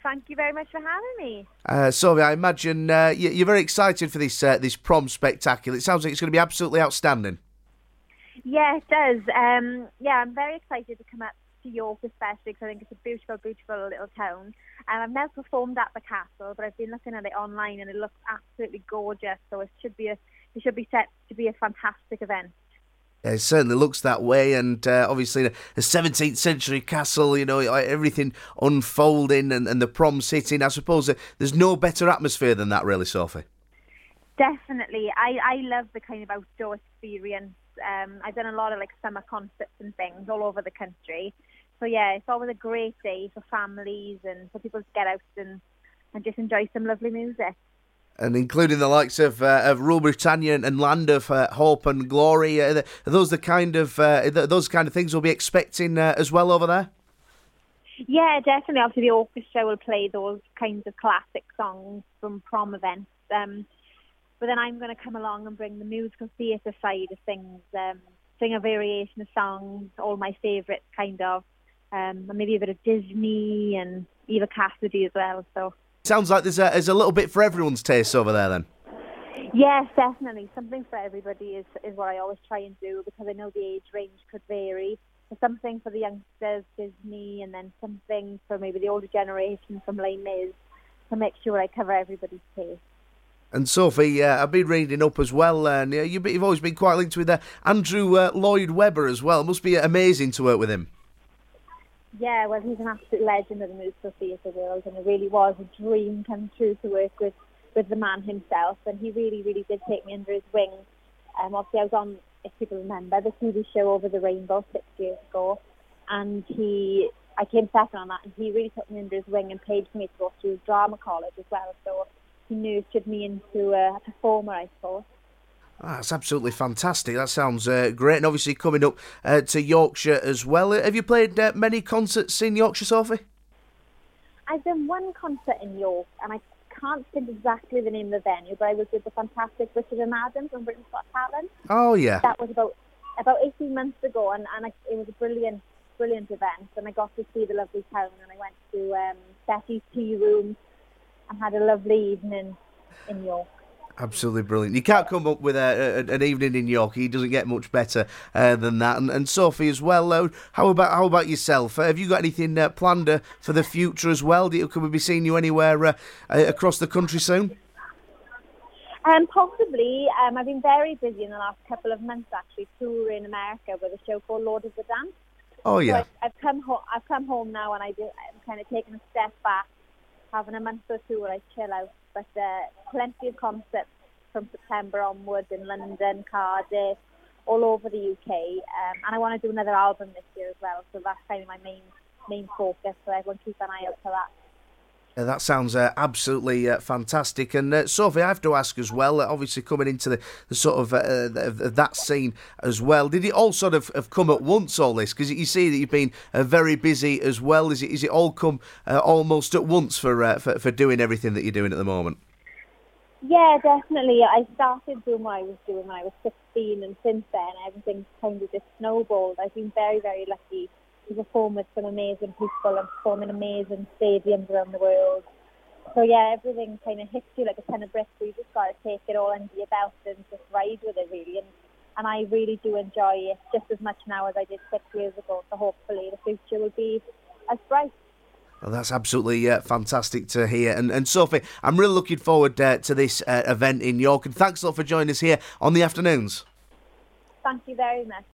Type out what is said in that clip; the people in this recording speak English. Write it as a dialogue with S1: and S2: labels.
S1: Thank you very much for having me.
S2: Sophie, I imagine you're very excited for this prom spectacular. It sounds like it's going to be absolutely outstanding.
S1: Yeah, it does. I'm very excited to come up to York, especially because I think it's a beautiful, beautiful little town. I've never performed at the castle, but I've been looking at it online, and it looks absolutely gorgeous. So it should be set to be a fantastic event.
S2: It certainly looks that way, and obviously a 17th century castle, everything unfolding and the prom sitting. I suppose there's no better atmosphere than that, really, Sophie.
S1: Definitely. I love the kind of outdoor experience. I've done a lot of summer concerts and things all over the country. So yeah, it's always a great day for families and for people to get out and just enjoy some lovely music.
S2: And including the likes of Rule Britannia and Land of Hope and Glory. Are those the kind of things we'll be expecting as well over there?
S1: Yeah, definitely. Obviously, the orchestra will play those kinds of classic songs from prom events. But then I'm going to come along and bring the musical theatre side of things, sing a variation of songs, all my favourites, kind of, and maybe a bit of Disney and Eva Cassidy as well. So.
S2: Sounds like there's a little bit for everyone's taste over there then.
S1: Yes, definitely. Something for everybody is what I always try and do, because I know the age range could vary. So something for the youngsters, Disney, and then something for maybe the older generation from Les Mis, to make sure I cover everybody's taste.
S2: And Sophie, I've been reading up as well, and you've always been quite linked with Andrew Lloyd Webber as well. It must be amazing to work with him.
S1: Yeah, well, he's an absolute legend of the musical theatre world, and it really was a dream come true to work with the man himself, and he really, really did take me under his wing. Obviously, I was on, if people remember, the TV show Over the Rainbow 6 years ago, and I came second on that, and he really took me under his wing and paid for me to go through drama college as well, so he nurtured me into a performer, I suppose.
S2: That's absolutely fantastic. That sounds great. And obviously coming up to Yorkshire as well. Have you played many concerts in Yorkshire, Sophie?
S1: I've done one concert in York, and I can't think exactly the name of the venue, but I was with the fantastic Richard and Adam from Britain's Got Talent.
S2: Oh, yeah.
S1: That was about 18 months ago, and it was a brilliant, brilliant event, and I got to see the lovely town, and I went to Betty's Tea Room and had a lovely evening in York.
S2: Absolutely brilliant. You can't come up with an evening in York. He doesn't get much better than that. And Sophie as well. How about yourself? Have you got anything planned for the future as well? Could we be seeing you anywhere across the country soon?
S1: Possibly. I've been very busy in the last couple of months, actually, touring in America with a show called Lord of the Dance.
S2: Oh yeah.
S1: So I've come home now, and I'm kind of taking a step back, having a month or two where I chill out. But plenty of concerts from September onwards in London, Cardiff, all over the UK. And I want to do another album this year as well. So that's kind of my main focus. So everyone keep an eye out for that.
S2: That sounds absolutely fantastic. And Sophie, I have to ask as well, obviously coming into the sort of that scene as well, did it all sort of have come at once, all this? Because you see that you've been very busy as well. Is it all come almost at once for doing everything that you're doing at the moment?
S1: Yeah, definitely. I started doing what I was doing when I was 16, and since then everything's kind of just snowballed. I've been very, very lucky to perform with some amazing people and perform in amazing stadiums around the world. So yeah, everything kind of hits you like a ton of bricks. So you just got to take it all under your belt and just ride with it, really. And I really do enjoy it just as much now as I did 6 years ago. So hopefully the future will be as bright.
S2: Well, that's absolutely fantastic to hear. And Sophie, I'm really looking forward to this event in York. And thanks a lot for joining us here on the afternoons.
S1: Thank you very much.